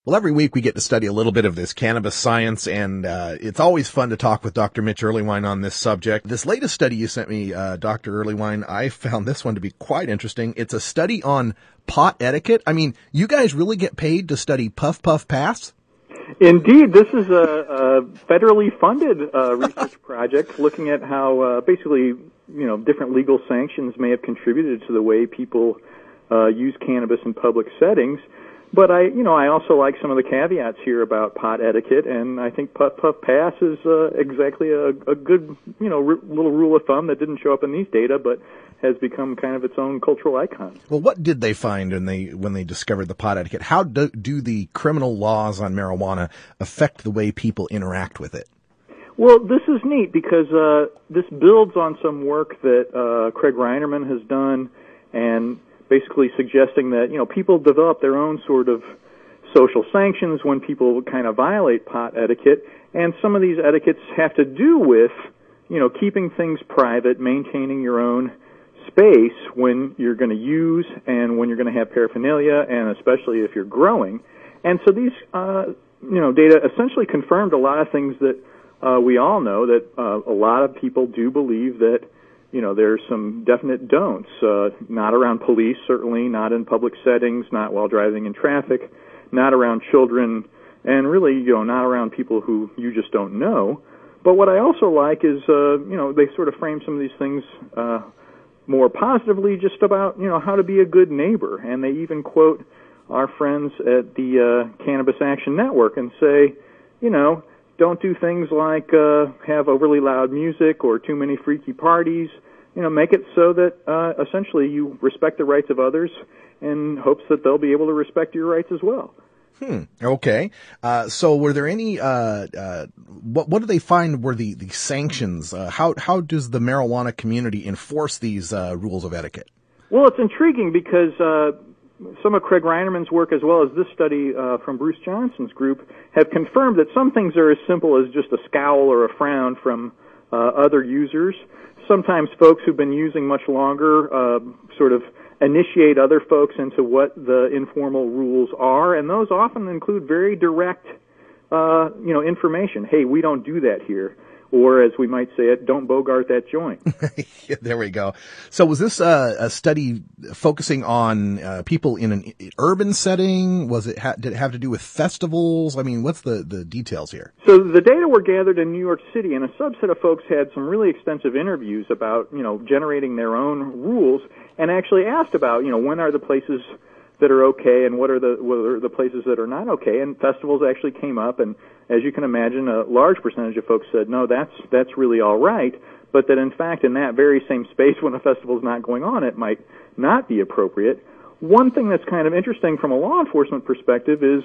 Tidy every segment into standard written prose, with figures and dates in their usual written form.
Well, every week we get to study a little bit of this cannabis science, and it's always fun to talk with Dr. Mitch Earleywine on this subject. This latest study you sent me, Dr. Earleywine, I found this one to be quite interesting. It's a study on pot etiquette. I mean, you guys really get paid to study Puff Puff Pass? Indeed, this is a federally funded research project looking at how basically, different legal sanctions may have contributed to the way people use cannabis in public settings. But I also like some of the caveats here about pot etiquette, and I think Puff Puff Pass is exactly a good, little rule of thumb that didn't show up in these data, but has become kind of its own cultural icon. Well, what did they find when they discovered the pot etiquette? How do the criminal laws on marijuana affect the way people interact with it? Well, this is neat because this builds on some work that Craig Reinerman has done, and basically suggesting that, people develop their own sort of social sanctions when people kind of violate pot etiquette, and some of these etiquettes have to do with, keeping things private, maintaining your own space when you're going to use and when you're going to have paraphernalia, and especially if you're growing. And so these, data essentially confirmed a lot of things that we all know, that a lot of people do believe that there's some definite don'ts, not around police, certainly, not in public settings, not while driving in traffic, not around children, and really, not around people who you just don't know. But what I also like is, they sort of frame some of these things more positively, just about, how to be a good neighbor. And they even quote our friends at the Cannabis Action Network and say, don't do things like have overly loud music or too many freaky parties. Make it so that essentially you respect the rights of others in hopes that they'll be able to respect your rights as well. Okay. So were there any, what do they find were the sanctions? How does the marijuana community enforce these rules of etiquette? Well, it's intriguing because some of Craig Reinerman's work, as well as this study from Bruce Johnson's group, have confirmed that some things are as simple as just a scowl or a frown from other users. Sometimes folks who've been using much longer sort of initiate other folks into what the informal rules are, and those often include very direct, information. Hey, we don't do that here. Or, as we might say it, don't bogart that joint. Yeah, there we go. So was this a study focusing on people in an urban setting? Did it have to do with festivals? I mean, what's the details here? So the data were gathered in New York City, and a subset of folks had some really extensive interviews about, generating their own rules, and actually asked about, when are the places that are okay and what are the places that are not okay. And festivals actually came up, and as you can imagine, a large percentage of folks said, no, that's really all right, but that in fact in that very same space when a festival's not going on, it might not be appropriate. One thing that's kind of interesting from a law enforcement perspective is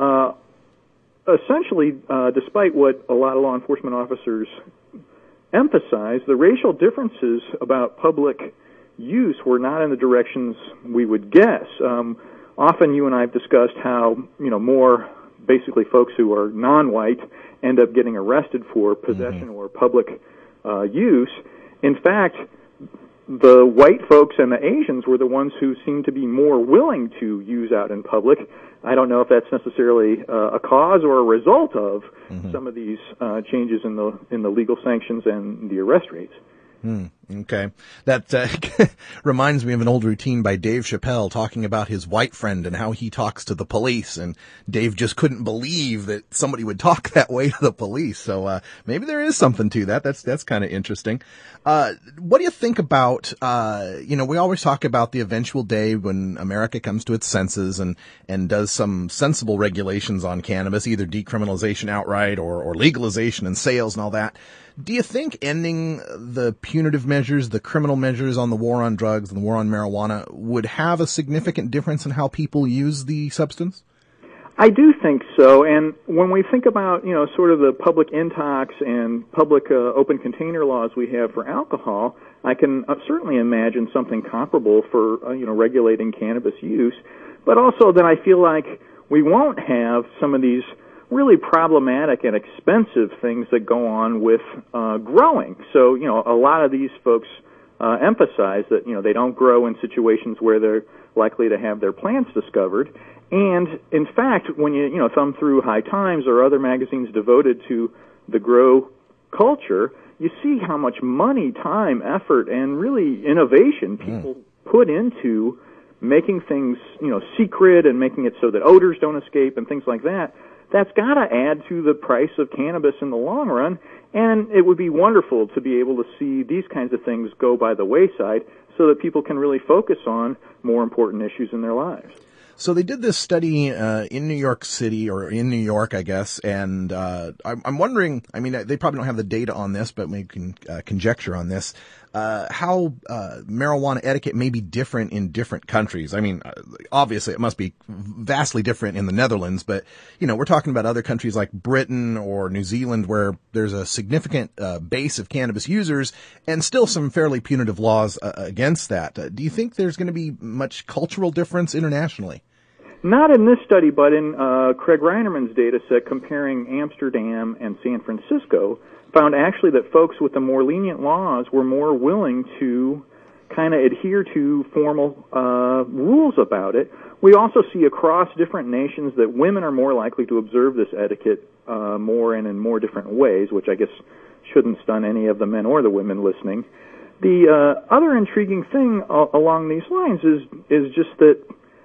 essentially, despite what a lot of law enforcement officers emphasize, the racial differences about public use were not in the directions we would guess. Often you and I have discussed how, more basically folks who are non-white end up getting arrested for possession or public use. In fact, the white folks and the Asians were the ones who seemed to be more willing to use out in public. I don't know if that's necessarily a cause or a result of some of these changes in the legal sanctions and the arrest rates. Okay. That reminds me of an old routine by Dave Chappelle talking about his white friend and how he talks to the police, and Dave just couldn't believe that somebody would talk that way to the police. So maybe there is something to that. That's kind of interesting. What do you think about, we always talk about the eventual day when America comes to its senses and does some sensible regulations on cannabis, either decriminalization outright or legalization and sales and all that. Do you think ending the punitive measures, the criminal measures on the war on drugs and the war on marijuana would have a significant difference in how people use the substance? I do think so, and when we think about, sort of the public intox and public open container laws we have for alcohol, I can certainly imagine something comparable for, regulating cannabis use, but also then I feel like we won't have some of these really problematic and expensive things that go on with growing. So, a lot of these folks emphasize that, they don't grow in situations where they're likely to have their plants discovered. And in fact, when you thumb through High Times or other magazines devoted to the grow culture, you see how much money, time, effort, and really innovation people put into making things, secret and making it so that odors don't escape and things like that. That's got to add to the price of cannabis in the long run, and it would be wonderful to be able to see these kinds of things go by the wayside so that people can really focus on more important issues in their lives. So they did this study in New York City, or in New York, I guess, and I'm wondering, I mean, they probably don't have the data on this, but we can conjecture on this, how marijuana etiquette may be different in different countries. I mean, obviously it must be vastly different in the Netherlands, but, we're talking about other countries like Britain or New Zealand where there's a significant base of cannabis users and still some fairly punitive laws against that. Do you think there's going to be much cultural difference internationally? Not in this study, but in Craig Reinerman's data set comparing Amsterdam and San Francisco, found actually that folks with the more lenient laws were more willing to kind of adhere to formal rules about it. We also see across different nations that women are more likely to observe this etiquette more and in more different ways, which I guess shouldn't stun any of the men or the women listening. The other intriguing thing along these lines is just that,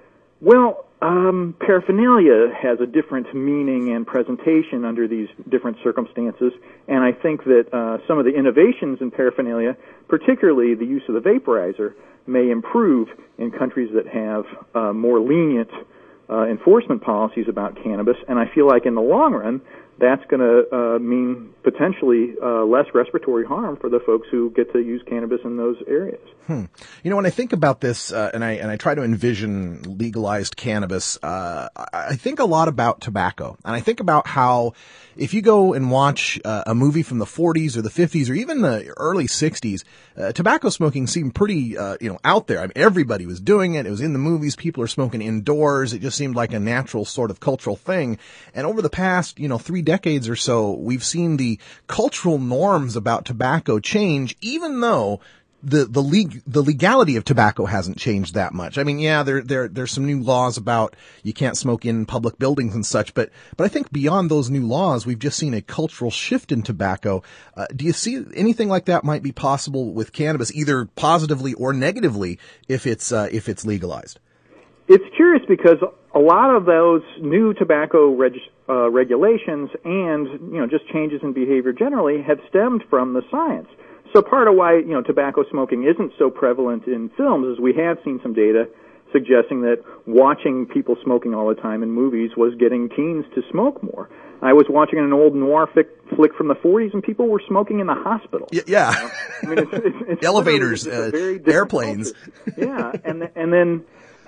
paraphernalia has a different meaning and presentation under these different circumstances, and I think that some of the innovations in paraphernalia, particularly the use of the vaporizer, may improve in countries that have more lenient enforcement policies about cannabis, and I feel like in the long run, that's going to mean potentially less respiratory harm for the folks who get to use cannabis in those areas. When I think about this, and I try to envision legalized cannabis, I think a lot about tobacco, and I think about how if you go and watch a movie from the 40s or the 50s or even the early 60s, tobacco smoking seemed pretty, out there. I mean, everybody was doing it. It was in the movies. People are smoking indoors. It just seemed like a natural sort of cultural thing. And over the past, 3 decades or so, we've seen the cultural norms about tobacco change, even though the legality of tobacco hasn't changed that much. I mean, yeah, there's some new laws about you can't smoke in public buildings and such, but I think beyond those new laws, we've just seen a cultural shift in tobacco. Do you see anything like that might be possible with cannabis, either positively or negatively, if it's legalized? It's curious because a lot of those new tobacco regulations and, just changes in behavior generally have stemmed from the science. So part of why, tobacco smoking isn't so prevalent in films is we have seen some data suggesting that watching people smoking all the time in movies was getting teens to smoke more. I was watching an old noir flick from the 40s, and people were smoking in the hospital. Yeah. I mean, it's elevators, airplanes. Yeah, and then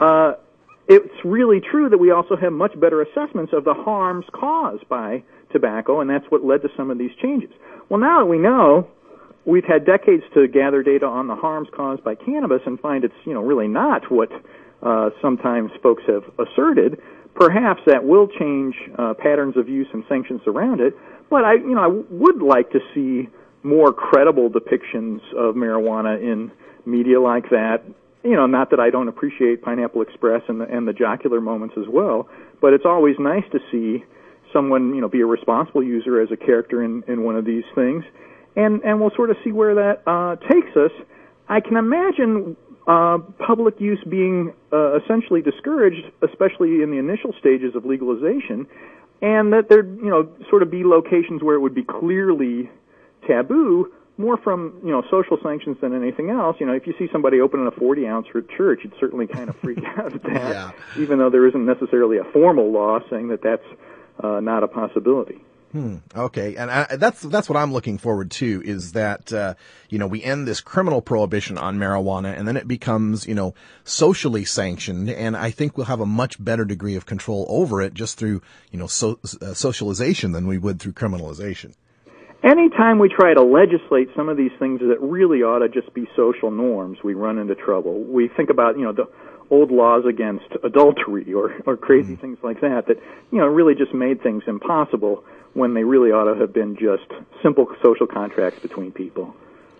it's really true that we also have much better assessments of the harms caused by tobacco, and that's what led to some of these changes. Well, now that we know, we've had decades to gather data on the harms caused by cannabis and find it's, really not what sometimes folks have asserted. Perhaps that will change patterns of use and sanctions around it, but I would like to see more credible depictions of marijuana in media like that. Not that I don't appreciate Pineapple Express and the jocular moments as well, but it's always nice to see someone, be a responsible user as a character in one of these things. And we'll sort of see where that takes us. I can imagine public use being essentially discouraged, especially in the initial stages of legalization, and that there, sort of be locations where it would be clearly taboo, more from, social sanctions than anything else. If you see somebody opening a 40-ounce for church, you'd certainly kind of freak out at that, even though there isn't necessarily a formal law saying that that's not a possibility. Okay. And that's what I'm looking forward to, is that, we end this criminal prohibition on marijuana and then it becomes, socially sanctioned. And I think we'll have a much better degree of control over it just through, socialization than we would through criminalization. Anytime we try to legislate some of these things that really ought to just be social norms, we run into trouble. We think about, the old laws against adultery or crazy things like that really just made things impossible when they really ought to have been just simple social contracts between people.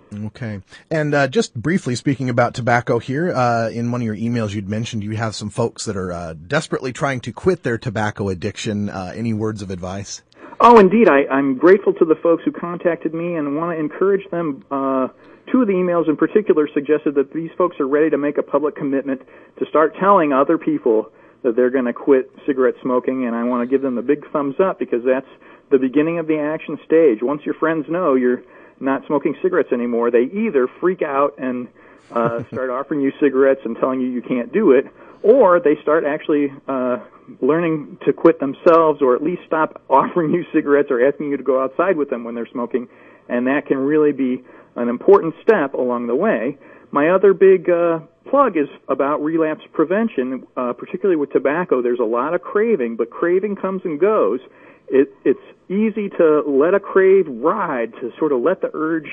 Okay. And just briefly speaking about tobacco here, in one of your emails you'd mentioned you have some folks that are desperately trying to quit their tobacco addiction. Any words of advice? Oh, indeed. I'm grateful to the folks who contacted me and want to encourage them. Two of the emails in particular suggested that these folks are ready to make a public commitment to start telling other people that they're going to quit cigarette smoking, and I want to give them the big thumbs up because that's the beginning of the action stage. Once your friends know you're not smoking cigarettes anymore, they either freak out and start offering you cigarettes and telling you can't do it, or they start actually learning to quit themselves, or at least stop offering you cigarettes or asking you to go outside with them when they're smoking, and that can really be an important step along the way. My other big plug is about relapse prevention, particularly with tobacco. There's a lot of craving, but craving comes and goes. It's easy to let a crave ride, to sort of let the urge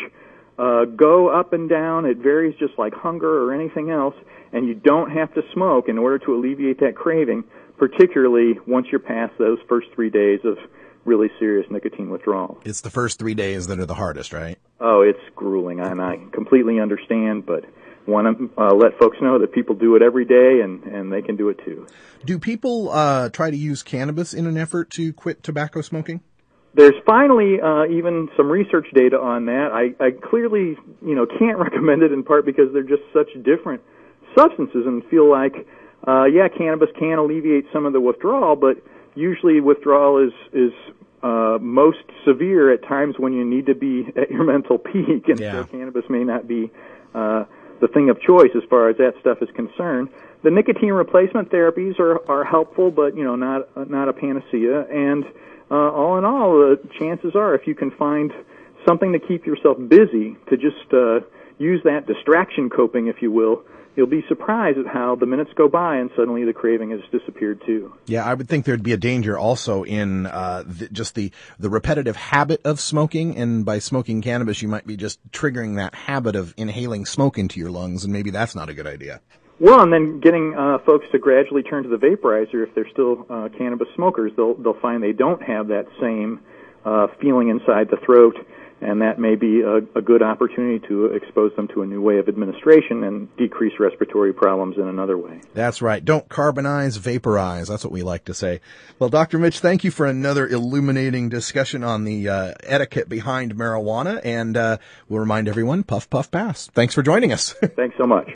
go up and down. It varies just like hunger or anything else, and you don't have to smoke in order to alleviate that craving, particularly once you're past those first 3 days of really serious nicotine withdrawal. It's the first 3 days that are the hardest, right? Oh, it's grueling, and I completely understand, but want to let folks know that people do it every day, and they can do it too. Do people try to use cannabis in an effort to quit tobacco smoking? There's finally even some research data on that. I clearly, can't recommend it in part because they're just such different substances, and feel like, cannabis can alleviate some of the withdrawal, but usually withdrawal is most severe at times when you need to be at your mental peak, and so cannabis may not be the thing of choice as far as that stuff is concerned. The nicotine replacement therapies are helpful, but not a panacea. And all in all, the chances are, if you can find something to keep yourself busy, to just use that distraction coping, if you will, you'll be surprised at how the minutes go by and suddenly the craving has disappeared too. Yeah, I would think there'd be a danger also in just the repetitive habit of smoking, and by smoking cannabis you might be just triggering that habit of inhaling smoke into your lungs, and maybe that's not a good idea. Well, and then getting folks to gradually turn to the vaporizer if they're still cannabis smokers, they'll find they don't have that same feeling inside the throat, and that may be a good opportunity to expose them to a new way of administration and decrease respiratory problems in another way. That's right. Don't carbonize, vaporize. That's what we like to say. Well, Dr. Mitch, thank you for another illuminating discussion on the etiquette behind marijuana, and we'll remind everyone, puff, puff, pass. Thanks for joining us. Thanks so much.